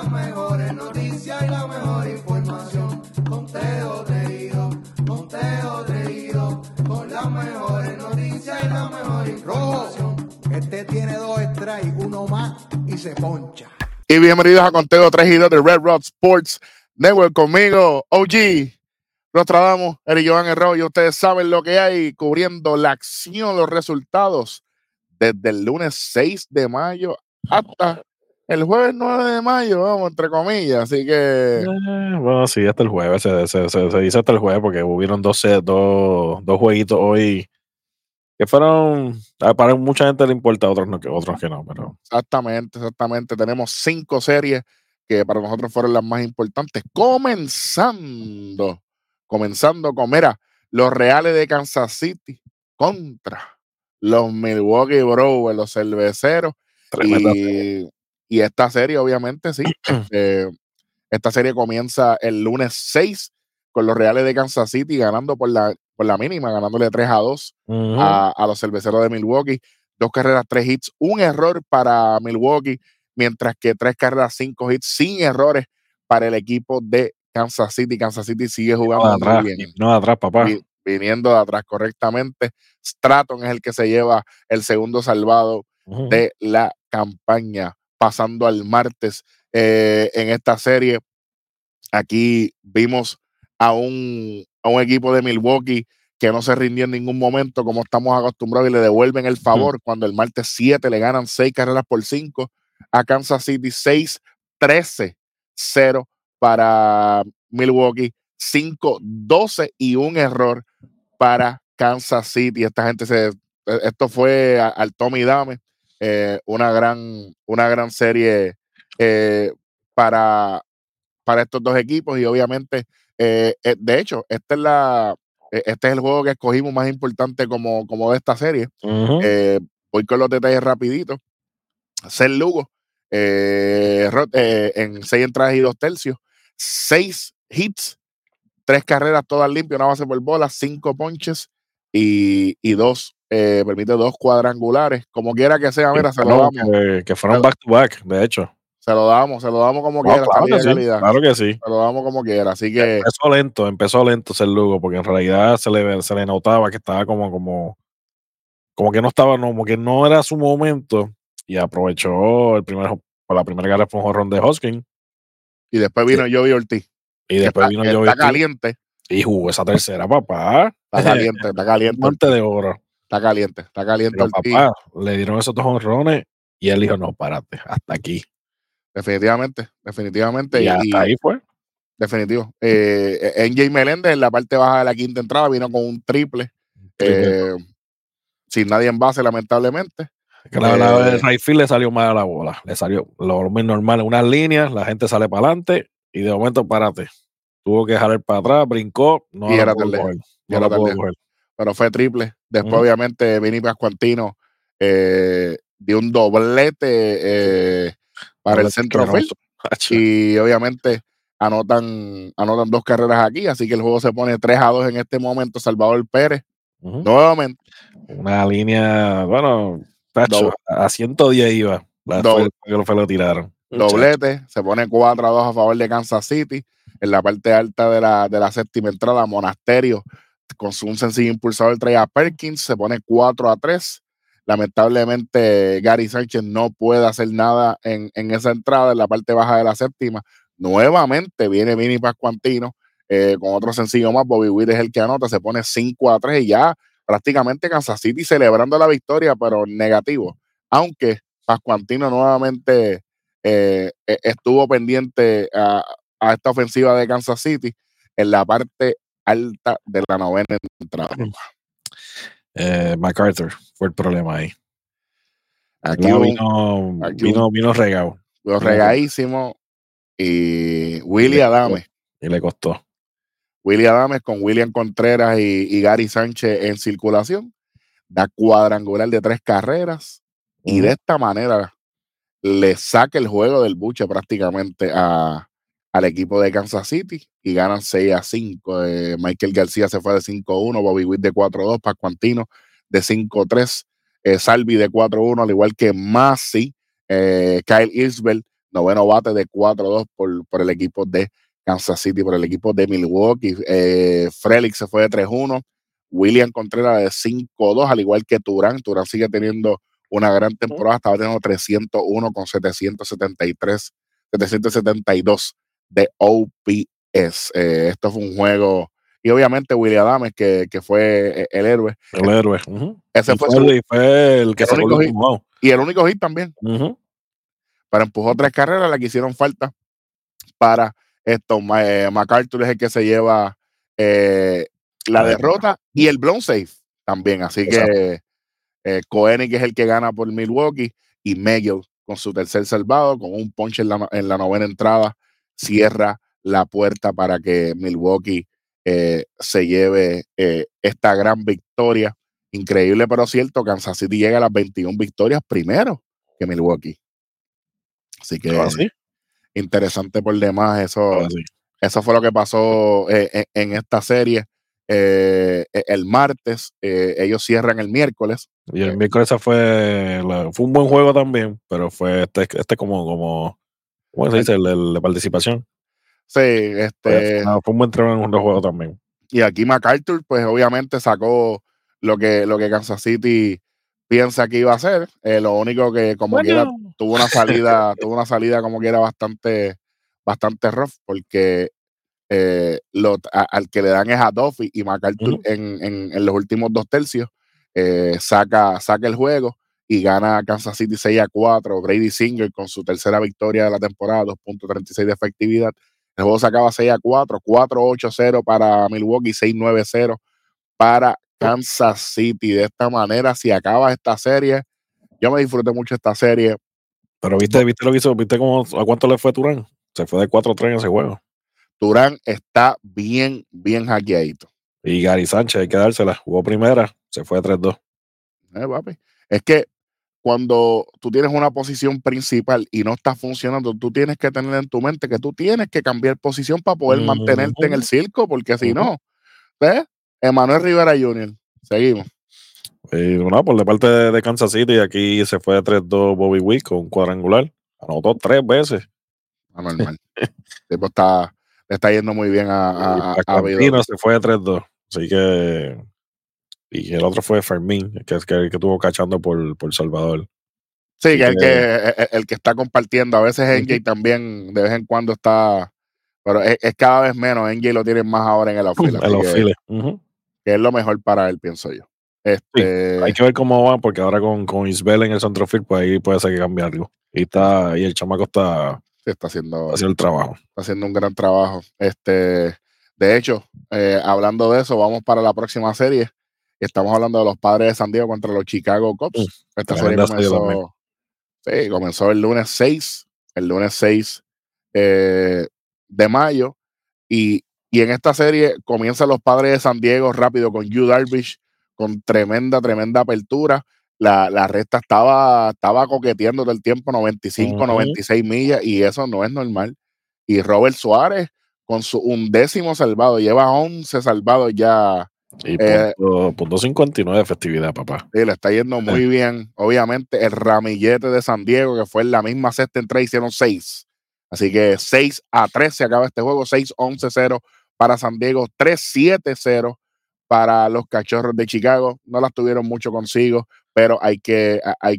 las mejores noticias y la mejor información. Conteo reído, con las mejores noticias y la mejor información. Este tiene 2 strikes, uno más y se poncha. Y bienvenidos a Conteo 3 y 2 de Red Rock Sports Network. Conmigo, OG, Nostradamus, Eric Joan Herrero, y ustedes saben lo que hay, cubriendo la acción, los resultados, desde el lunes 6 de mayo hasta el jueves 9 de mayo, vamos, entre comillas, así que... Bueno, sí, hasta el jueves, se dice hasta el jueves, porque hubieron dos jueguitos hoy que fueron, para mucha gente le importa, otros que no, pero... Exactamente, tenemos 5 series que para nosotros fueron las más importantes, comenzando con, mira, los Reales de Kansas City contra los Milwaukee Brewers, los cerveceros, y esta serie obviamente sí, esta serie comienza el lunes 6 con los Reales de Kansas City ganando por la mínima, ganándole 3-2 a los cerveceros de Milwaukee. 2 carreras, 3 hits, un error para Milwaukee, mientras que 3 carreras, 5 hits, sin errores para el equipo de Kansas City. Kansas City sigue jugando muy bien. No de atrás, papá. Viniendo de atrás correctamente. Stratton es el que se lleva el segundo salvado de la campaña. Pasando al martes en esta serie, aquí vimos a un equipo de Milwaukee que no se rindió en ningún momento, como estamos acostumbrados, y le devuelven el favor cuando el martes 7 le ganan 6 carreras por 5 a Kansas City, 6-13-0 para Milwaukee, 5-12 y un error para Kansas City. Esto fue al Tommy Dame, una gran serie para estos dos equipos, y obviamente de hecho este es el juego que escogimos más importante como de esta serie. Voy con los detalles rapidito. Seth Lugo en 6 entradas y 2 tercios, 6 hits, 3 carreras todas limpias, una base por bola, 5 ponches y 2 permite 2 cuadrangulares. Como quiera que sea, mira, se lo damos. Que fueron back to back, de hecho. Se lo damos como quiera. Claro que sí, calidad. Claro que sí. Se lo damos como quiera. Así que empezó lento ser Lugo, porque en realidad se le notaba que estaba como que no estaba, como que no era su momento, y aprovechó la primera carrera fue un jonrón de Hoskins. Y después vino Joey Ortiz. Y después vino Joey Ortiz. Está caliente. Y jugó esa tercera, papá. Está caliente. Un guante de oro. Está caliente. Pero, papá, le dieron esos 2 jonrones y él dijo, no, párate, hasta aquí. Definitivamente. Y hasta ahí fue. Definitivo. NJ Meléndez en la parte baja de la quinta entrada vino con un triple. Sin nadie en base, lamentablemente. El right field le salió mal a la bola. Le salió lo más normal en unas líneas, la gente sale para adelante y de momento párate. Tuvo que jalar para atrás, brincó, no la pudo coger. Pero fue triple. Después, obviamente, Vinny Pascuantino dio un doblete para el centrofield. Y obviamente anotan 2 carreras aquí, así que el juego se pone 3-2 en este momento. Salvador Pérez, nuevamente. Una línea, bueno, tacho, a 110 iba. Lo tiraron. Doblete, se pone 4-2 a favor de Kansas City. En la parte alta de la séptima entrada, Monasterio, con un sencillo impulsador, trae a Perkins, se pone 4-3. Lamentablemente, Gary Sánchez no puede hacer nada en esa entrada, en la parte baja de la séptima. Nuevamente viene Vinny Pascuantino con otro sencillo más. Bobby Witt es el que anota, se pone 5-3 y ya prácticamente Kansas City celebrando la victoria, pero negativo. Aunque Pascuantino nuevamente estuvo pendiente a esta ofensiva de Kansas City en la parte alta de la novena entrada. MacArthur fue el problema ahí. Aquí vino regado. Lo regadísimo. Y Willy Adames. Y le costó. Willy Adames con William Contreras y Gary Sánchez en circulación. Da cuadrangular de 3 carreras. Y de esta manera le saca el juego del buche prácticamente al equipo de Kansas City y ganan 6-5. Michael García se fue de 5-1, Bobby Witt de 4-2, Pascuantino de 5-3, Salvi de 4-1, al igual que Masi, Kyle Isbell noveno bate de 4-2 por el equipo de Kansas City, por el equipo de Milwaukee. Frelick se fue de 3-1. William Contreras de 5-2, al igual que Turán. Turán sigue teniendo una gran temporada, estaba teniendo 301 con 772 de OPS. Esto fue un juego, y obviamente William Adames, que fue el héroe. El héroe. Ese fue el que sacó el último out. Y el único hit también. Pero empujó 3 carreras, las que hicieron falta para esto. MacArthur es el que se lleva la derrota y el blown safe también. Así que Koenig es el que gana por Milwaukee y Megill con su tercer salvado, con un ponche en la novena entrada, cierra la puerta para que Milwaukee se lleve esta gran victoria. Increíble, pero cierto, Kansas City llega a las 21 victorias primero que Milwaukee. Así que interesante por demás. Eso fue lo que pasó en esta serie. El martes, ellos cierran el miércoles. Y el miércoles fue un buen juego también, pero fue este como ¿cómo se dice? El de participación. Sí, fue un buen tremendo juego también. Y aquí MacArthur, pues obviamente sacó lo que Kansas City piensa que iba a hacer. Lo único que como quiera tuvo una salida como que era bastante rough, porque al que le dan es a Duffy, y MacArthur en los últimos 2 tercios saca el juego y gana Kansas City 6-4. Brady Singer con su tercera victoria de la temporada, 2.36 de efectividad. El juego se acaba 6-4, 4-8-0 para Milwaukee, 6-9-0 para Kansas City. De esta manera, si acaba esta serie, yo me disfruté mucho esta serie. Pero viste lo que hizo, viste a cuánto le fue Turán. Se fue de 4-3 en ese juego. Turán está bien hackeadito. Y Gary Sánchez, hay que dársela. Jugó primera, se fue de 3-2. Papi. Es que cuando tú tienes una posición principal y no está funcionando, tú tienes que tener en tu mente que tú tienes que cambiar posición para poder mantenerte en el circo, porque si no, ¿ves? Emanuel Rivera Jr. Seguimos. Por de parte de Kansas City, aquí se fue de 3-2 Bobby Witt con un cuadrangular. Anotó 3 veces. Anormal. Tipo le está yendo muy bien a Argentina se fue de 3-2. Así que. Y el otro fue Fermín, que estuvo cachando por Salvador. Sí, que el que está compartiendo. A veces NJ también, de vez en cuando está. Pero es cada vez menos. NJ lo tienen más ahora en el outfield. Que es lo mejor para él, pienso yo. Sí, hay que ver cómo va, porque ahora con Isbel en el centrofield, pues ahí puede ser que cambie algo. Y el chamaco está haciendo el trabajo. Está haciendo un gran trabajo. De hecho, hablando de eso, vamos para la próxima serie. Estamos hablando de los Padres de San Diego contra los Chicago Cubs. Esta serie comenzó el lunes 6. El lunes 6 de mayo. Y en esta serie comienzan los Padres de San Diego rápido con Yu Darvish, con tremenda apertura. La recta estaba coqueteando todo el tiempo, 95, 96 millas, y eso no es normal. Y Robert Suárez con su 11º salvado, lleva 11 salvados ya. Y punto 59 de efectividad, papá. Sí, le está yendo muy bien. Obviamente, el ramillete de San Diego, que fue en la misma sexta entrada, hicieron 6. Así que 6-3 se acaba este juego, 6-11-0 para San Diego, 3-7-0 para los Cachorros de Chicago. No las tuvieron mucho consigo, pero hay que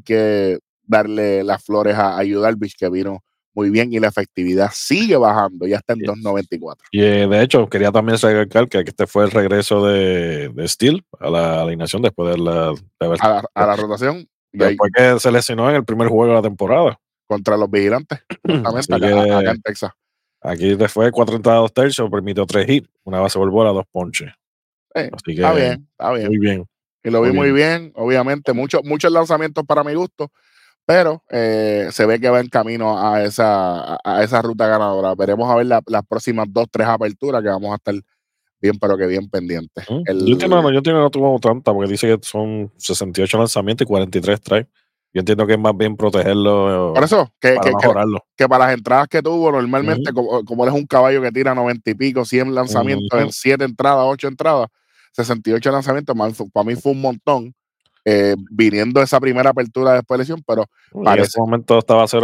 darle las flores a Yu Darvish, que vino muy bien, y la efectividad sigue bajando, ya está en 2.94. Y de hecho, quería también recalcar que este fue el regreso de Steele a la alineación después de a la rotación. Después que se lesionó en el primer juego de la temporada. Contra los Vigilantes, justamente acá en Texas. Aquí después de 4 entradas 2 tercios, permitió 3 hits, una base por bola, 2 ponches. Así que está bien. Muy bien. Y lo vi muy bien, obviamente, muchos lanzamientos para mi gusto, pero se ve que va en camino a esa ruta ganadora. Veremos a ver las próximas 2-3 aperturas, que vamos a estar bien, pero que bien pendientes. Yo entiendo que no tuvo tanta, porque dice que son 68 lanzamientos y 43 strikes. Yo entiendo que es más bien protegerlo. Por eso, para mejorarlo. Que para las entradas que tuvo, normalmente, como él es un caballo que tira 90 y pico, 100 lanzamientos en 7 entradas, 8 entradas, 68 lanzamientos, para mí fue un montón, viniendo esa primera apertura después de lesión, pero en ese momento estaba 0-0.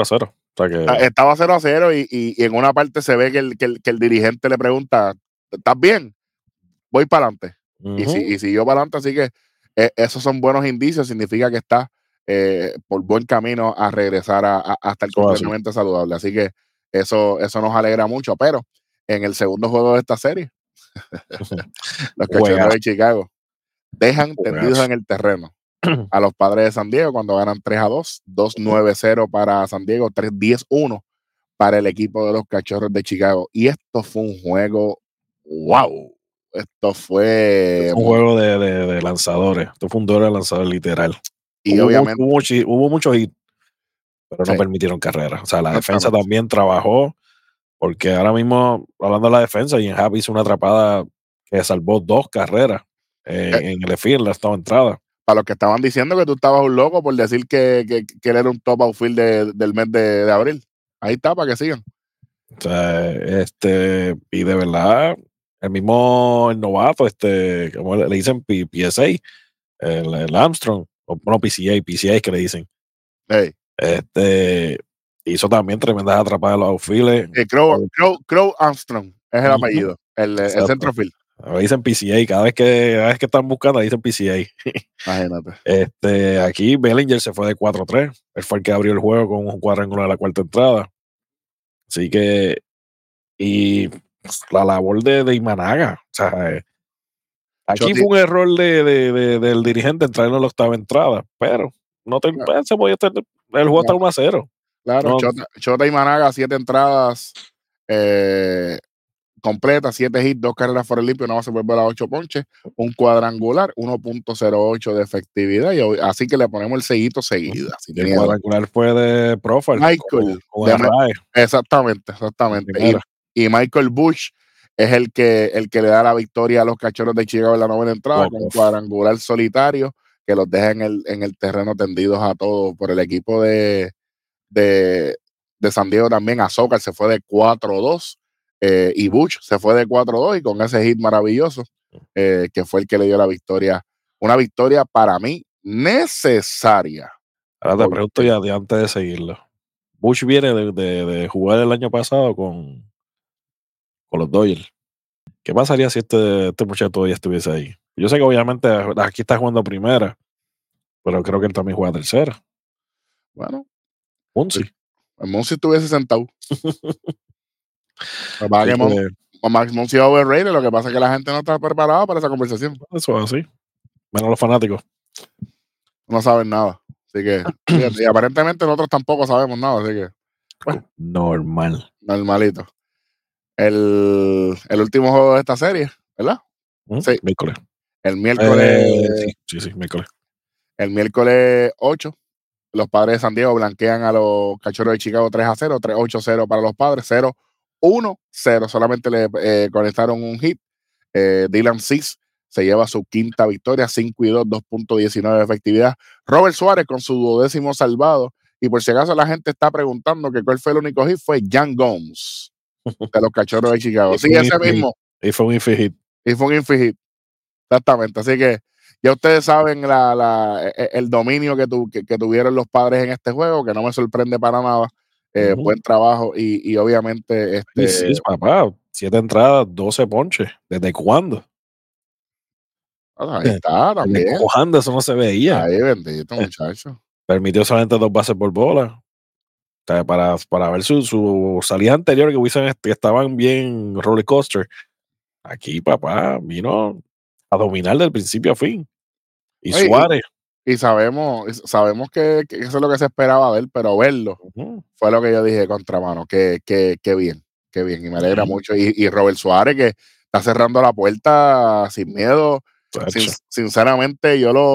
O sea que, Estaba 0-0 y en una parte se ve que el dirigente le pregunta, ¿estás bien? Voy para adelante. Y siguió para adelante, así que esos son buenos indicios, significa que está por buen camino a regresar a estar completamente saludable. Así que eso nos alegra mucho, pero en el segundo juego de esta serie, los Cachorros de Chicago dejan tendidos en el terreno a los Padres de San Diego cuando ganan 3-2, 2-9-0 para San Diego, 3-10-1 para el equipo de los Cachorros de Chicago. Y esto fue un juego, wow. Esto fue un juego de lanzadores. Esto fue un duelo de lanzadores literal. Y obviamente hubo muchos hits, pero no sí, permitieron carreras. O sea, la defensa también trabajó, porque ahora mismo, hablando de la defensa, Ian Happ hizo una atrapada que salvó 2 carreras en el field, la estaba entrada. Para los que estaban diciendo que tú estabas un loco por decir que él era un top outfield del mes de abril. Ahí está, para que sigan. O sea, y de verdad, el novato, como le dicen PSA, el Armstrong, o no, PCA es que le dicen. Hey. Hizo también tremendas atrapadas en los outfields. Crow Armstrong es el apellido, el centrofield. Le dicen PCA, cada vez que están buscando, le dicen PCA. Imagínate. Aquí Bellinger se fue de 4-3. Él fue el que abrió el juego con un cuadrangular a la cuarta entrada. Así que, y la labor de Imanaga, o sea, aquí fue un error del dirigente entrar en la octava entrada, pero se podía tener el juego hasta 1-0. Claro, Chota Imanaga, 7 entradas completas, 7 hits, 2 carreras fuera limpio, no se vuelve a 8 ponches, un cuadrangular, 1.08 de efectividad, y así que le ponemos el sellito seguida. El cuadrangular fue de Profile. Michael. Exactamente. Y Michael Bush es el que le da la victoria a los Cachorros de Chicago en la novena entrada, con un cuadrangular solitario que los deja en el terreno tendidos a todos. Por el equipo de San Diego también, Azócar se fue de 4-2 y Bush se fue de 4-2 y con ese hit maravilloso que fue el que le dio la victoria. Una victoria para mí necesaria. Ahora te pregunto ya de antes de seguirlo. Bush viene de jugar el año pasado con los Dodgers. ¿Qué pasaría si este muchacho todavía estuviese ahí? Yo sé que obviamente aquí está jugando primera, pero creo que él también juega tercera. Bueno, Muncy. Muncy estuviese sentado. Muncy overrated, lo que pasa es que la gente no está preparada para esa conversación. Eso es así. Menos los fanáticos. No saben nada. Así que, y aparentemente nosotros tampoco sabemos nada, así que. Bueno, normalito. El último juego de esta serie, ¿verdad? Sí. Miércoles. El miércoles. Sí, miércoles. El miércoles 8, los Padres de San Diego blanquean a los Cachorros de Chicago 3-0, 3-8-0 para los Padres, 0-1-0. Solamente le conectaron un hit. Dylan Cease se lleva su quinta victoria, 5-2, 2.19 de efectividad. Robert Suárez con su 12º salvado. Y por si acaso la gente está preguntando que cuál fue el único hit, fue Jan Gomes de los Cachorros de Chicago. Sí, ese mismo. Y fue un infield hit. Exactamente. Así que ya ustedes saben el dominio que tuvieron los Padres en este juego, que no me sorprende para nada. Buen trabajo y obviamente Sí, papá, 7 entradas, 12 ponches. ¿Desde cuándo? Ahí está también. ¿Desde cuándo eso no se veía? Ahí, bendito muchacho. Permitió solamente 2 bases por bola. O sea, para ver su salida anterior que estaban bien roller coaster. Aquí, papá, vino a dominar del principio a fin. Y Suárez. Y sabemos que eso es lo que se esperaba de él, pero verlo fue lo que yo dije, contramano, que bien, y me alegra mucho. Y Robert Suárez, que está cerrando la puerta sin miedo. Sinceramente,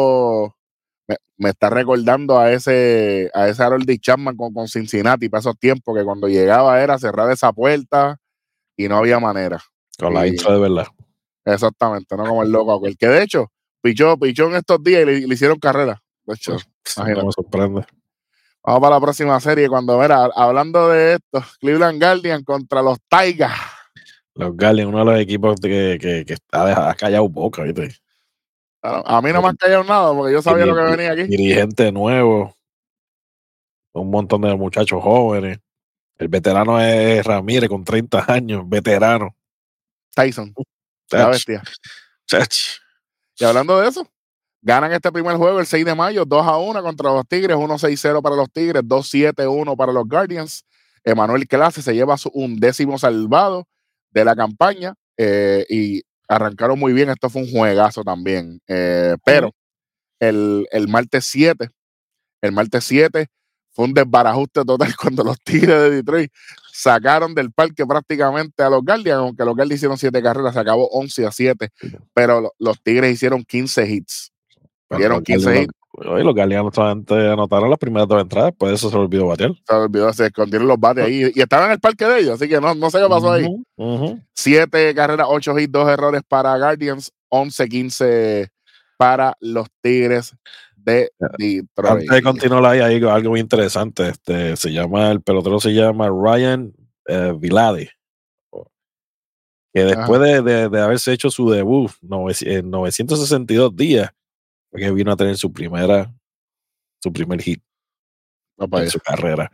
me está recordando a ese Harold Chapman con Cincinnati para esos tiempos, que cuando llegaba era cerrar esa puerta y no había manera. Con la intro de verdad. Exactamente, no como el loco aquel, que de hecho pichó en estos días y le hicieron carrera. De hecho, no me sorprende. Vamos para la próxima serie cuando, hablando de esto, Cleveland Guardians contra los Tigers. Los Guardians, uno de los equipos que ha callado boca, ¿viste? A mí no me han callado nada porque yo sabía lo que venía aquí. Dirigente nuevo, un montón de muchachos jóvenes. El veterano es Ramírez con 30 años, veterano. Tyson, la Chach, bestia. chach. Y hablando de eso, ganan este primer juego el 6 de mayo, 2-1 contra los Tigres, 1-6-0 para los Tigres, 2-7-1 para los Guardians. Emanuel Clase se lleva su 11º salvado de la campaña y arrancaron muy bien. Esto fue un juegazo también. Pero el martes 7 fue un desbarajuste total cuando los Tigres de Detroit sacaron del parque prácticamente a los Guardians, aunque los Guardians hicieron 7 carreras, se acabó 11-7, pero los Tigres hicieron 15 hits. Dieron 15 hits. Los Guardians solamente anotaron las primeras 2 entradas, después de eso se olvidó batear. Se olvidó, se escondieron los bates ahí y estaban en el parque de ellos, así que no sé qué pasó ahí. 7 carreras, 8 hits, 2 errores para Guardians, 11-15 para los Tigres de Detroit. Antes de continuar ahí, hay algo muy interesante. El pelotero se llama Ryan Vilade, que después de haberse hecho su debut en 962 días, que vino a tener su primer hit en su carrera.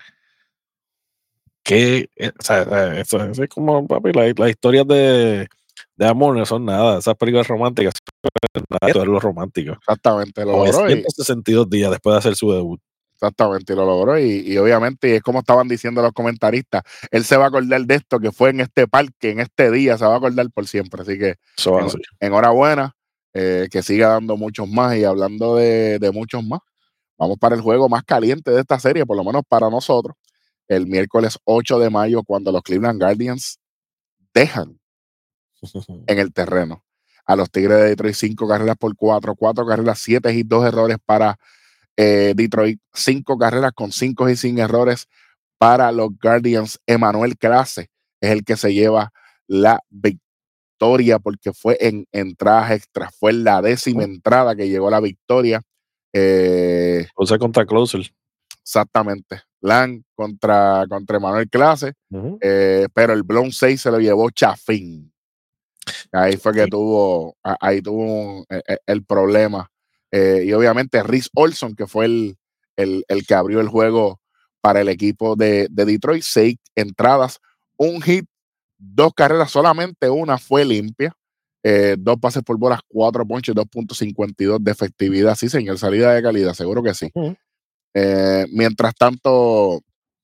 Eso es como, papi, las historias de amor no son nada. Esas películas románticas, nada, es lo romántico. Exactamente, lo logró. 962 días después de hacer su debut. Exactamente, lo logró y obviamente es como estaban diciendo los comentaristas, él se va a acordar de esto que fue en este parque, en este día, se va a acordar por siempre, así que enhorabuena, que siga dando muchos más. Y hablando de muchos más, vamos para el juego más caliente de esta serie, por lo menos para nosotros, el miércoles 8 de mayo, cuando los Cleveland Guardians dejan en el terreno a los Tigres de Detroit 5 carreras por 4 carreras, 7 y 2 errores para Detroit, 5 carreras con 5 y sin errores para los Guardians. Emanuel Clase es el que se lleva la victoria porque fue en entradas extras, fue la 10ª entrada que llegó la victoria. Contra Closer. Exactamente, Lang contra Emanuel Clase, pero el blown 6 se lo llevó Chafín. Ahí fue que tuvo el problema. Y obviamente Rhys Olson, que fue el que abrió el juego para el equipo de Detroit, 6 entradas, 1 hit, 2 carreras, solamente una fue limpia, 2 pases por bolas, 4 ponches, 2.52 de efectividad. Sí, señor, salida de calidad, seguro que sí. Mientras tanto,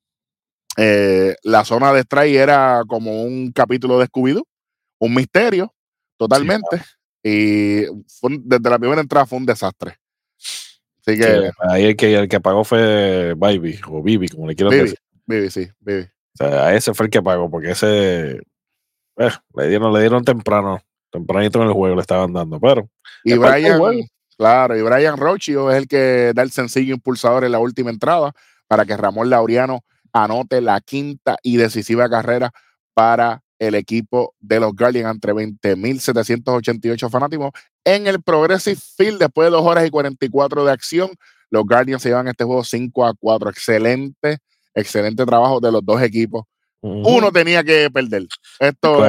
la zona de strike era como un capítulo de Scooby-Doo, un misterio totalmente. Sí, y desde la primera entrada fue un desastre. Así que. Sí, ahí el que apagó fue Baby, o Bibi, como le quiero decir. Bibi. O sea, a ese fue el que apagó, porque ese le dieron tempranito en el juego, le estaban dando, pero. Y Brian Rocchio es el que da el sencillo impulsador en la última entrada para que Ramón Laureano anote la 5ª y decisiva carrera para el equipo de los Guardians entre 20.788 fanáticos en el Progressive Field. Después de 2 horas y 44 de acción, los Guardians se llevan este juego 5-4. Excelente trabajo de los dos equipos. Uno tenía que perder. Esto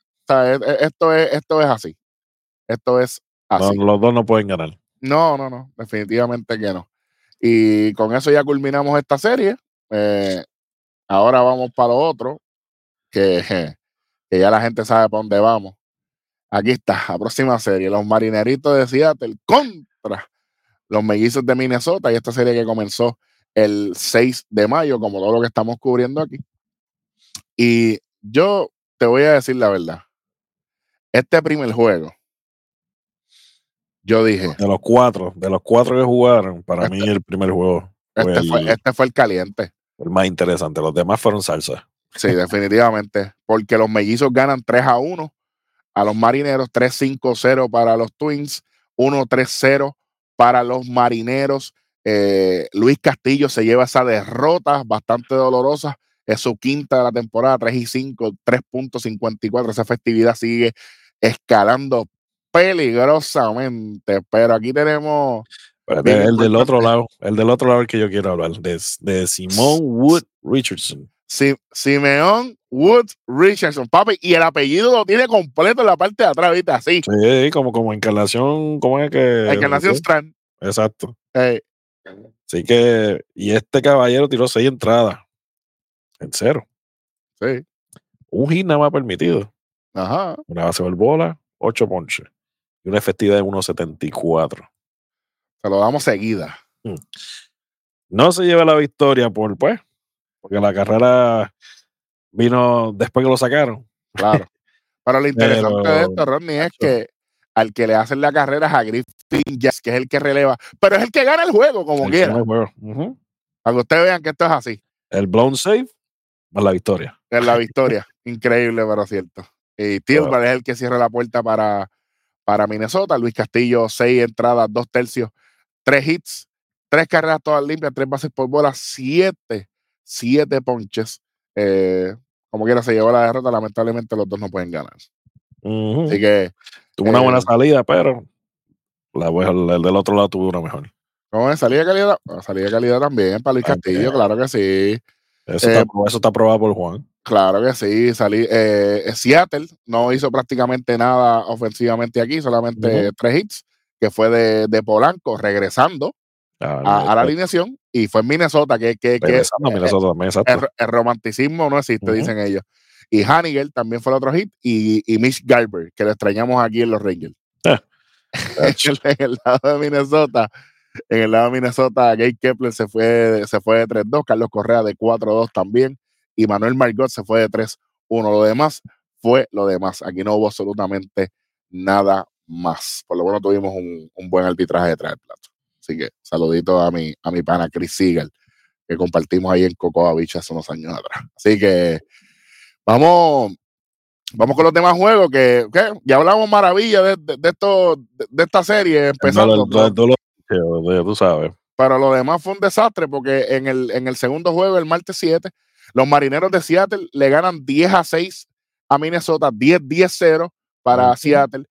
es así. Esto es así. No, los dos no pueden ganar. No, definitivamente que no. Y con eso ya culminamos esta serie. Ahora vamos para lo otro, que ya la gente sabe para dónde vamos. Aquí está, la próxima serie, los Marineritos de Seattle contra los Mellizos de Minnesota, y esta serie que comenzó el 6 de mayo, como todo lo que estamos cubriendo aquí. Y yo te voy a decir la verdad, este primer juego, yo dije... De los cuatro que jugaron, para mí el primer juego fue el caliente. El más interesante, los demás fueron salsa. Sí, definitivamente, porque los Mellizos ganan 3-1 a los Marineros, 3-5-0 para los Twins, 1-3-0 para los Marineros. Luis Castillo se lleva esa derrota bastante dolorosa, es su 5ª de la temporada, 3-5, 3.54. Esa efectividad sigue escalando peligrosamente, pero aquí tenemos el del otro lado el que yo quiero hablar, de Simone Wood Richardson. Simeon Woods Richardson, papi, y el apellido lo tiene completo en la parte de atrás, ¿viste? Así. Sí, como Encarnación, ¿cómo es que? Encarnación Strand. Exacto. Así que, y este caballero tiró 6 entradas en 0. Sí. Un hit nada más permitido. Ajá. Una base por bola, 8 ponches. Y una efectividad de 1.74. Se lo damos seguida. No se lleva la victoria porque la carrera vino después que lo sacaron. Claro. Pero lo interesante de esto, Rodney, es que al que le hacen la carrera es a Griffin Jazz, que es el que releva, pero es el que gana el juego como quiera. Para que ustedes vean que esto es así. El blown save más la victoria. Es la victoria. Increíble, pero cierto. Y Tilbert es el que cierra la puerta para Minnesota. Luis Castillo, 6 entradas, 2 tercios, 3 hits, 3 carreras todas limpias, 3 bases por bola, 7 ponches. Como quiera se llevó la derrota. Lamentablemente los dos no pueden ganar. Así que tuvo una buena salida, pero el del otro lado tuvo una mejor. ¿Cómo es? Salida de calidad. Salida de calidad también para Luis Castillo, claro que sí. Eso está aprobado por Juan. Claro que sí. Seattle no hizo prácticamente nada ofensivamente aquí, solamente 3 hits, que fue de Polanco regresando a la alineación, y fue en Minnesota, que el romanticismo no existe, dicen ellos. Y Haniger también fue el otro hit, y Mitch Garber, que lo extrañamos aquí en los Rangers. En el lado de Minnesota, Gabe Kepler se fue de 3-2, Carlos Correa de 4-2 también, y Manuel Margot se fue de 3-1. Lo demás fue lo demás. Aquí no hubo absolutamente nada más. Por lo menos tuvimos un buen arbitraje detrás del plato. Así que saludito a mi pana Chris Seagal, que compartimos ahí en Cocoa Beach hace unos años atrás. Así que vamos con los demás juegos que ya hablamos maravilla de esta serie empezando. Tú sabes. Pero lo demás fue un desastre porque en el segundo juego, el martes 7, los Marineros de Seattle le ganan 10-6 a Minnesota, 10-0 para Seattle,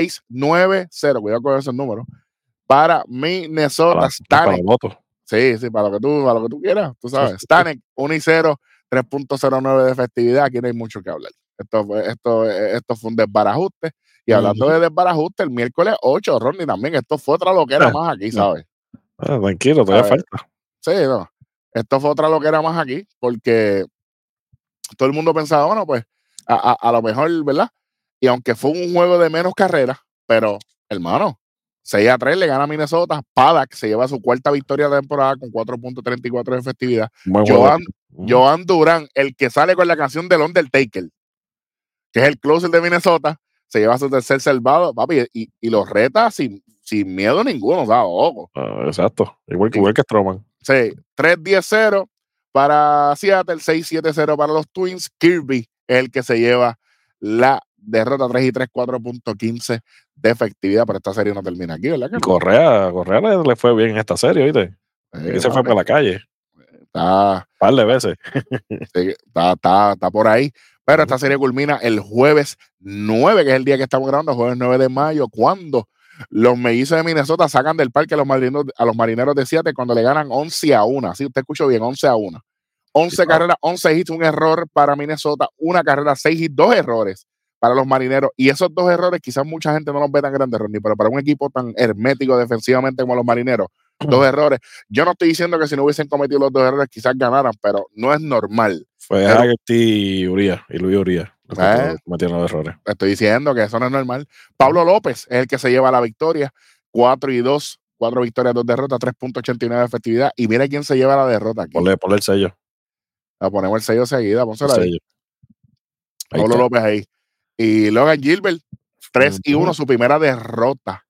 6-9-0, cuidado con esos números, para Minnesota. Stanek, sí, para lo que tú quieras, tú sabes. Stanek, 1-0, 3.09 de efectividad. Aquí no hay mucho que hablar. Esto fue un desbarajuste. Y hablando de desbarajuste, el miércoles 8, Ronnie, también, esto fue otra loquera más aquí, ¿sabes? Tranquilo, todavía falta. Sí, no. Esto fue otra loquera más aquí, porque todo el mundo pensaba, bueno, pues, a lo mejor, ¿verdad? Y aunque fue un juego de menos carreras, pero, hermano, 6-3 le gana a Minnesota. Paddock se lleva su 4ª victoria de temporada con 4.34 de efectividad. Joan Durán, el que sale con la canción del Undertaker, que es el closer de Minnesota, se lleva su 3er salvado, papi, y los reta sin miedo ninguno, o sea, ojo. Exacto, igual que Stroman. Sí, 3-10-0 para Seattle, 6-7-0 para los Twins. Kirby es el que se lleva la derrota, 3-3, 4.15 de efectividad, pero esta serie no termina aquí, ¿verdad? Correa le fue bien en esta serie, ¿viste? Se fue para la calle. Está un par de veces. Sí, está por ahí. Pero esta serie culmina el jueves 9, que es el día que estamos grabando, el jueves 9 de mayo, cuando los Mellizos de Minnesota sacan del parque a los Marineros de Seattle cuando le ganan 11-1. Sí, usted escuchó bien, 11-1. 11 carreras, 11 hits, un error para Minnesota, una carrera, 6 hits, 2 errores para los Marineros. Y esos 2 errores quizás mucha gente no los ve tan grandes, Ronnie, pero para un equipo tan hermético defensivamente como los Marineros, 2 errores. Yo no estoy diciendo que si no hubiesen cometido los 2 errores quizás ganaran, pero no es normal. Fue Haggerty y Luis Urías cometieron los errores. Estoy diciendo que eso no es normal. Pablo López es el que se lleva la victoria, 4-2, 4 victorias, 2 derrotas, 3.89 de efectividad. Y mira quién se lleva la derrota aquí. Ponle el sello. Ponemos el sello seguida, pónselo ahí. Pablo está. López ahí. Y Logan Gilbert, 3-1, su primera derrota,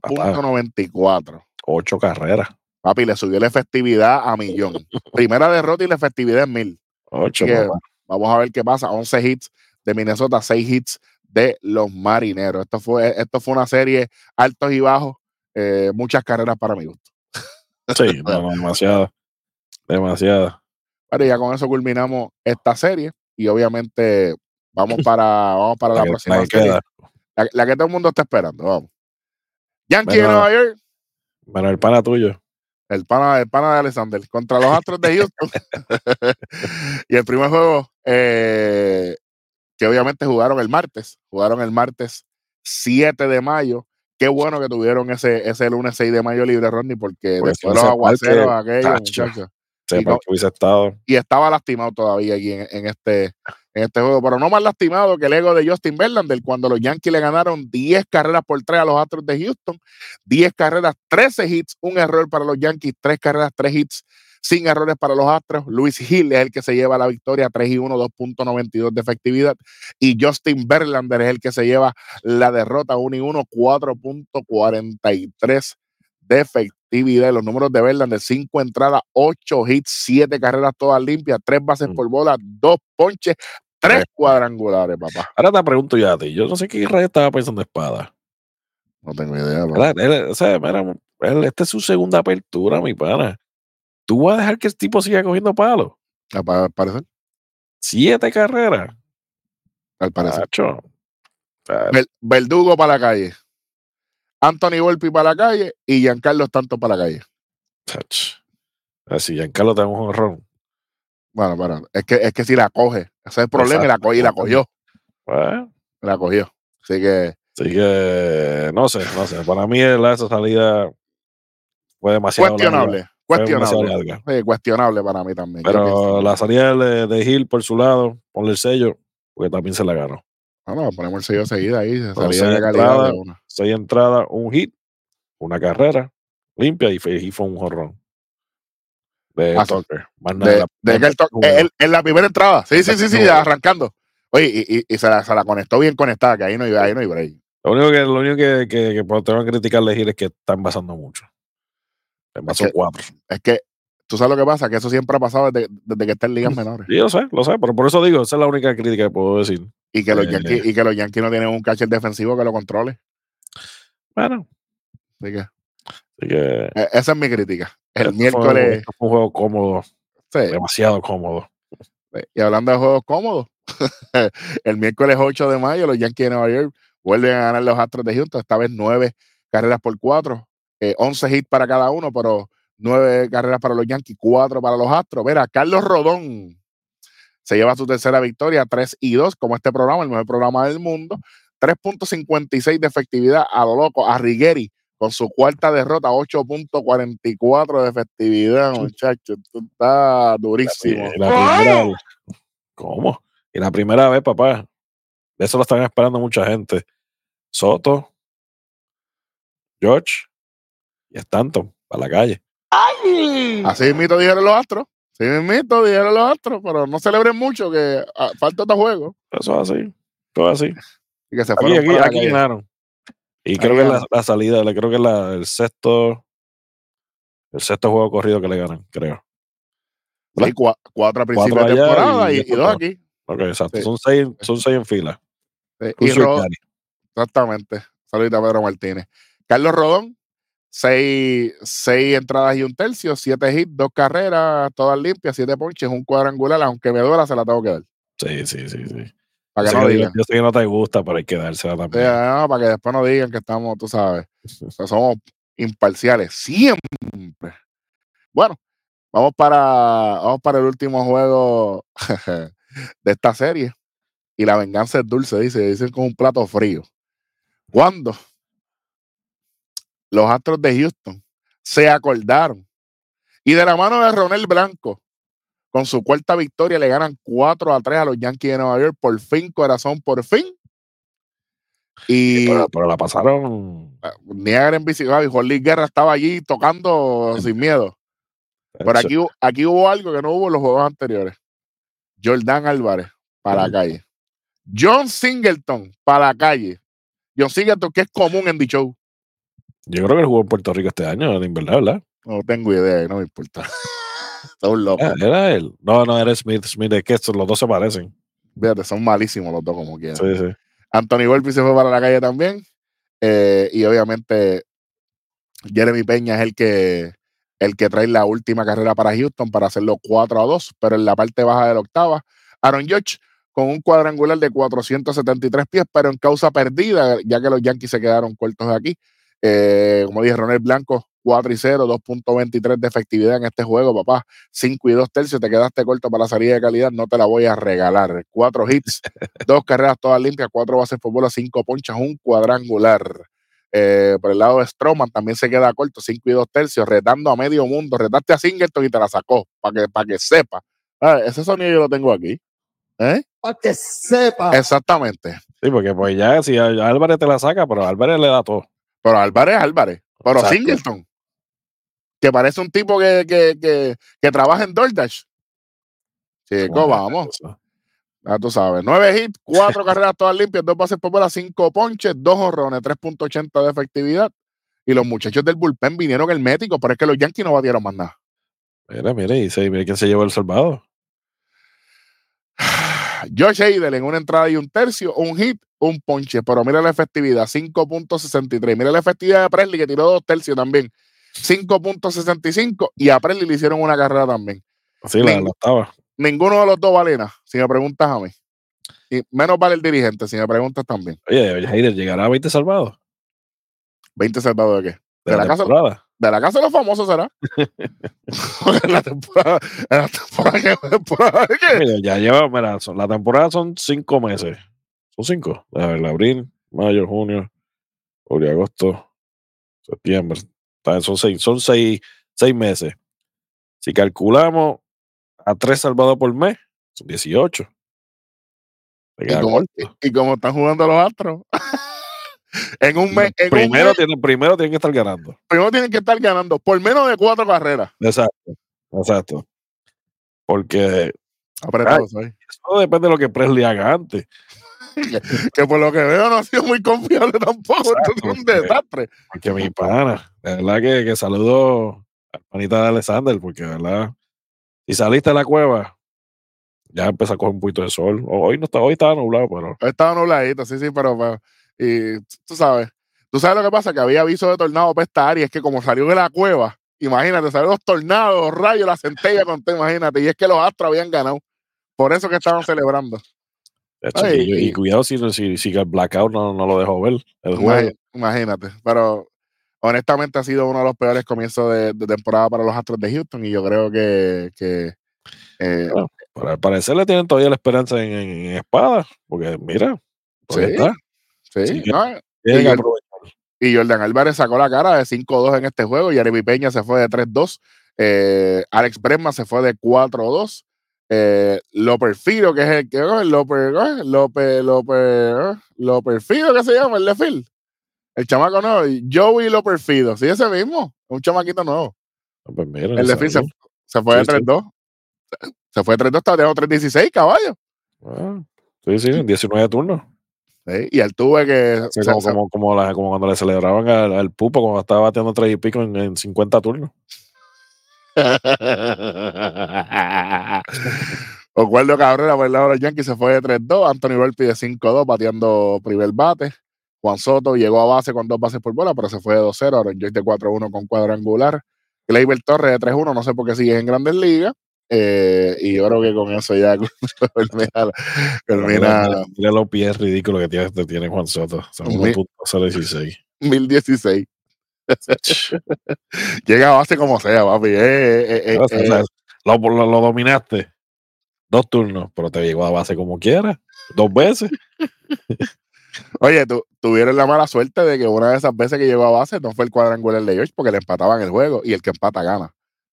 2.94. 8 carreras. Papi, le subió la efectividad a 1,000,000. Primera derrota y la efectividad es 1,000. 8. Vamos a ver qué pasa. 11 hits de Minnesota, 6 hits de los Marineros. Esto fue una serie altos y bajos, muchas carreras para mi gusto. Sí, demasiada. Pero ya con eso culminamos esta serie y obviamente vamos para la próxima serie. La que todo el mundo está esperando. Vamos. Yankee de Nueva York. Bueno, el pana tuyo. El pana de Alexander contra los Astros de Houston. Y el primer juego, que obviamente jugaron el martes 7 de mayo. Qué bueno que tuvieron ese lunes 6 de mayo libre, Rodney, porque pues después de los aguaceros aquellos, muchachos. Y estaba estaba lastimado todavía aquí en en este juego, pero no más lastimado que el ego de Justin Verlander cuando los Yankees le ganaron 10 carreras por 3 a los Astros de Houston, 10 carreras, 13 hits, un error para los Yankees, 3 carreras, 3 hits, sin errores para los Astros. Luis Gil es el que se lleva la victoria, 3-1, 2.92 de efectividad, y Justin Verlander es el que se lleva la derrota, 1-1, 4.43 de efectividad. Los números de Verlander: 5 entradas, 8 hits, 7 carreras todas limpias, 3 bases por bola, 2 ponches, 3 cuadrangulares, papá. Ahora te pregunto yo a ti, yo no sé qué Israel estaba pensando Espada. No tengo idea, mira, esta es su segunda apertura, mi pana. ¿Tú vas a dejar que el tipo siga cogiendo palos? Al parecer. 7 carreras. Al parecer. Macho. Verdugo para la calle. Anthony Volpi para la calle y Giancarlo Stanton para la calle. Así, Giancarlo tenemos un horror. Bueno, pero es que si la coge, ese es el problema. Exacto. Y la cogió. Bueno. La cogió. Así que no sé. Para mí esa salida fue demasiado cuestionable. Larga. Sí, cuestionable para mí también. Pero la salida de Gil por su lado, ponle el sello, porque también se la ganó. No, ponemos el sello seguida ahí. Salida de calidad. 6 entradas, un hit, una carrera limpia y fue un jorrón. De Tucker. En la primera entrada. Sí, arrancando. Oye, y se la conectó bien conectada, que ahí no hay break. Lo único que tengo que criticarle a Gil es que está envasando mucho. Envasó 4. Es que tú sabes lo que pasa, que eso siempre ha pasado desde que está en ligas menores. Sí, lo sé, pero por eso digo, esa es la única crítica que puedo decir. Y que los Yankees no tienen un catcher defensivo que lo controle. Bueno. Así que esa es mi crítica. El miércoles fue un juego cómodo. Sí. Demasiado cómodo. Y hablando de juegos cómodos, el miércoles 8 de mayo los Yankees de Nueva York vuelven a ganar los Astros de Houston, esta vez 9 carreras por 4, 11 hits para cada uno, pero 9 carreras para los Yankees, 4 para los Astros. Mira, Carlos Rodón se lleva su tercera victoria, 3-2, como este programa, el mejor programa del mundo, 3.56 de efectividad a lo loco. A Rigeri con su cuarta derrota, 8.44 de efectividad, muchachos. Esto está durísimo. ¿Cómo? Y la primera vez, papá, de eso lo están esperando mucha gente. Soto, George y Stanton para la calle. ¡Ay! Así mismo dijeron los Astros. Sí, mismito dijeron los Astros, pero no celebren mucho que falta otro juego. Eso es así. Todo así. Y que se fueron aquí ganaron. Y creo que la salida, creo que el sexto juego corrido que le ganan, creo. Sí, 4 a principio de temporada y 2 aquí. Ok, exacto. Sí. Son 6 en fila. Sí. Y exactamente. Saludita a Pedro Martínez. Carlos Rodón, 6 entradas y un tercio, 7 hits, 2 carreras, todas limpias, 7 ponches, un cuadrangular, aunque me duela, se la tengo que dar. Sí. Para que no digan. Yo sé que no te gusta, pero hay que dársela también. Sí, no, para que después no digan que estamos, tú sabes, somos imparciales, siempre. Bueno, vamos para el último juego de esta serie. Y la venganza es dulce, dicen con un plato frío. Cuando los Astros de Houston se acordaron y de la mano de Ronel Blanco, con su cuarta victoria, le ganan 4-3 a los Yankees de Nueva York. Por fin, corazón, por fin. Pero la pasaron. Niagara en bicicleta y Juan Luis Guerra estaba allí tocando sin miedo. Pero aquí hubo algo que no hubo en los juegos anteriores. Jordan Álvarez para la calle. John Singleton para la calle. John Singleton, que es común en dicho. Yo creo que él jugó en Puerto Rico este año, en verdad, ¿verdad? No tengo idea, no me importa. Son locos. ¿Era él? No, era Smith. Smith, es que los dos se parecen. Fíjate, son malísimos los dos como quieran. Sí. Anthony Volpi se fue para la calle también. Y obviamente Jeremy Peña es el que trae la última carrera para Houston para hacerlo 4-2, pero en la parte baja de la octava, Aaron Judge con un cuadrangular de 473 pies, pero en causa perdida, ya que los Yankees se quedaron cortos de aquí. Como dije, Ronel Blanco, 4-0, 2.23 de efectividad en este juego, papá. 5 y 2 tercios, te quedaste corto para la salida de calidad, no te la voy a regalar. 4 hits, 2 carreras todas limpias, 4 bases por bola, 5 ponchas, un cuadrangular. Por el lado de Stroman también se queda corto, 5 y 2 tercios, retando a medio mundo. Retaste a Singleton y te la sacó, para que sepa. Ese sonido yo lo tengo aquí. Para que sepa. Exactamente. Sí, porque pues ya si Álvarez te la saca, pero Álvarez le da todo. Pero Álvarez. Pero Exacto. Singleton, que parece un tipo que trabaja en DoorDash. Chico, vamos. Ya tú sabes. 9 hits, 4 carreras todas limpias, 2 bases por bola, 5 ponches, 2 jonrones, 3.80 de efectividad. Y los muchachos del bullpen vinieron herméticos, pero es que los Yankees no batieron más nada. Mira, mira quién se llevó el salvado. Josh Hader en una entrada y un tercio, un hit, un ponche, pero mira la efectividad, 5.63. Mira la efectividad de Presley, que tiró 2 tercios también, 5.65, y a Presley le hicieron una carrera también. Sí, la estaba. Ninguno de los dos vale nada, si me preguntas a mí. Y menos vale el dirigente, si me preguntas también. Oye, Hader llegará a 20 salvados. ¿20 salvados de qué? De la temporada. De la casa de los famosos será. en la temporada ¿qué? Mira, ya lleva, mira, la temporada son 5 meses. Son 5. A ver, abril, mayo, junio, julio, agosto, septiembre. Son 6 meses. Si calculamos a 3 salvados por mes, son 18. ¿Y cómo están jugando los Astros? En un mes. Primero tienen que estar ganando. Primero tienen que estar ganando por menos de 4 carreras. Exacto. Porque apretados ahí. Eso depende de lo que Presley haga antes. que por lo que veo no ha sido muy confiable tampoco. Esto es un desastre. Porque mi pana, de verdad que saludo a panita de Alexander, porque de verdad, si saliste de la cueva, ya empieza a coger un poquito de sol. Hoy estaba nublado, pero. Estaba nubladito, sí, pero y tú sabes lo que pasa, que había aviso de tornado para esta área, es que como salió de la cueva, imagínate, salieron los tornados, los rayos, la centella imagínate, y es que los Astros habían ganado, por eso que estaban celebrando. Y cuidado si el blackout no lo dejó ver el juego. Imagínate, pero honestamente ha sido uno de los peores comienzos de temporada para los Astros de Houston, y yo creo que bueno, al parecer le tienen todavía la esperanza en Espada, porque mira, todavía sí, está. Y Jordan Álvarez sacó la cara de 5-2 en este juego. Jeremy Peña se fue de 3-2. Alex Bregman se fue de 4-2. Loper Fido, que es el que Loper Fido, que se llama el de Phil. El chamaco nuevo. Joey Loper Fido. Sí, ese mismo. Un chamaquito nuevo. Pues mira, el de Phil se fue de 3-2. Se fue de 3-2, estaba dejando 3-16, caballo. Sí, en 19 turnos. Sí, y él tuve que. Como cuando le celebraban al Pupo cuando estaba bateando 3 y pico en 50 turnos. Oswaldo Cabrera, por el lado de los Yankees, se fue de 3-2. Anthony Volpe de 5-2, bateando primer bate. Juan Soto llegó a base con 2 bases por bola, pero se fue de 2-0. Aaron Joyce de 4-1 con cuadrangular. Gleyber Torres de 3-1, no sé por qué sigue en Grandes Ligas. Y yo creo que con eso ya termina. Mira los pies ridículos que tiene Juan Soto. Son 1.016. 1016. Llega a base como sea, papi. Lo dominaste 2 turnos, pero te llegó a base como quieras, 2 veces. Oye, tuvieron la mala suerte de que una de esas veces que llegó a base no fue el cuadrangular de George, porque le empataban el juego y el que empata gana.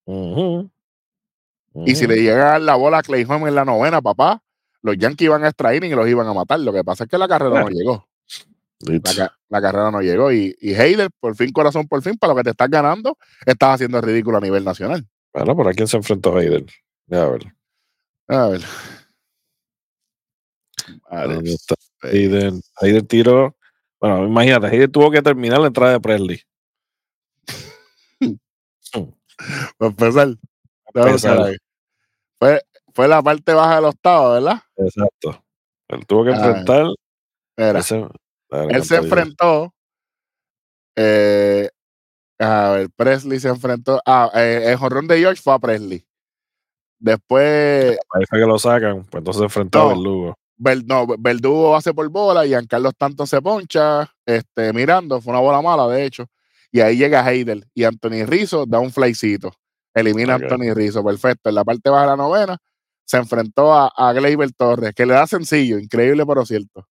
Y si le llegan la bola a Clay Holmes en la 9ª, papá, los Yankees iban a extra inning y los iban a matar. Lo que pasa es que la carrera no llegó. La carrera no llegó. Y Hader, por fin, corazón, por fin, para lo que te estás ganando, estás haciendo el ridículo a nivel nacional. Bueno, ¿por quién se enfrentó Hader? A ver. Hader tiró. Bueno, imagínate, Hader tuvo que terminar la entrada de Presley. Para empezar. Fue la parte baja del octavo, ¿verdad? Exacto. Él tuvo que enfrentar. Él se enfrentó. A ver, Presley se enfrentó. El jonrón de George fue a Presley. Después. Ahí fue que lo sacan, pues entonces se enfrentó a Verdugo. Verdugo hace por bola, y Giancarlo Stanton se poncha, mirando, fue una bola mala, de hecho. Y ahí llega Hader y Anthony Rizzo da un flycito. Elimina a Anthony Rizzo, perfecto. En la parte baja de la 9ª se enfrentó a Gleyber Torres, que le da sencillo, increíble pero cierto.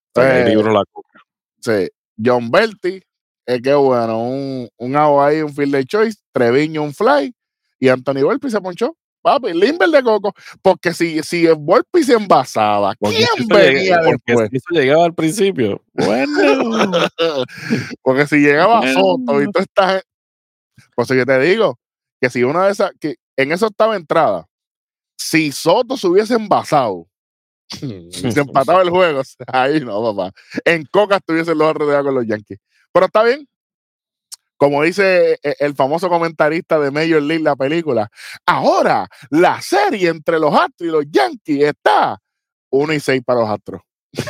Sí, John Berti, qué bueno, un out ahí, un fielder choice, Treviño un fly, y Anthony Volpe se ponchó papi, Limber de coco, porque si el Volpi se envasaba, Porque ¿quién si eso venía porque después? si eso llegaba al principio. Bueno. Porque si llegaba Bueno. Soto y tú estás, pues yo te digo que si una de esas, que en eso estaba entrada, si Soto se hubiese envasado, se empataba el juego, ahí no, papá. En Coca estuviesen los otros con los Yankees. Pero está bien. Como dice el famoso comentarista de Major League, la película, ahora la serie entre los Astros y los Yankees está 1-6 para los Astros.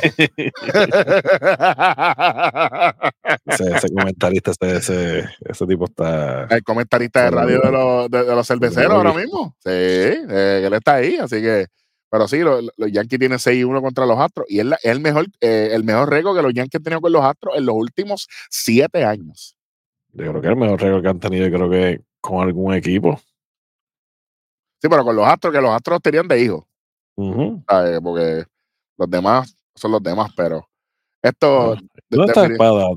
Ese comentarista, ese tipo está. El comentarista de radio de los cerveceros ahora mismo. Sí, él está ahí, así que. Pero sí, los Yankees tienen 6-1 contra los Astros y es el mejor récord que los Yankees han tenido con los Astros en los últimos 7 años. Yo creo que es el mejor récord que han tenido, yo creo que con algún equipo. Sí, pero con los Astros, que los Astros tenían de hijos. ¿Sabes? Porque los demás son los demás, pero esto. ¿Dónde está Espada?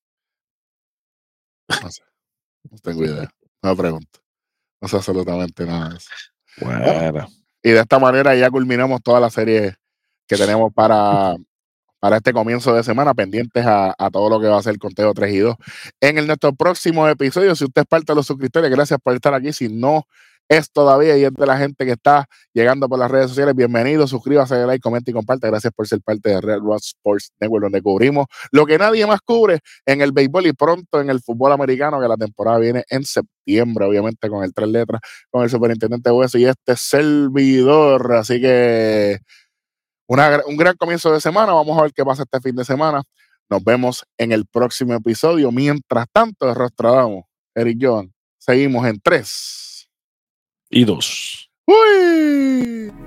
No sé, no tengo idea. No me pregunto. No sé absolutamente nada de eso. Bueno. Y de esta manera ya culminamos toda la serie que tenemos para este comienzo de semana, pendientes a todo lo que va a ser el conteo 3 y 2. En nuestro próximo episodio, si usted es parte de los suscriptores, gracias por estar aquí. Si no es todavía y es de la gente que está llegando por las redes sociales, bienvenido, suscríbase, dale like, comenta y comparte. Gracias por ser parte de Red Rock Sports Network, donde cubrimos lo que nadie más cubre en el béisbol y pronto en el fútbol americano, que la temporada viene en septiembre, obviamente con el 3 letras, con el superintendente Hueso y este servidor. Así que un gran comienzo de semana. Vamos a ver qué pasa este fin de semana. Nos vemos en el próximo episodio. Mientras tanto, de Rostradamo, Eric Joan, seguimos en 3 y 2. ¡Uy!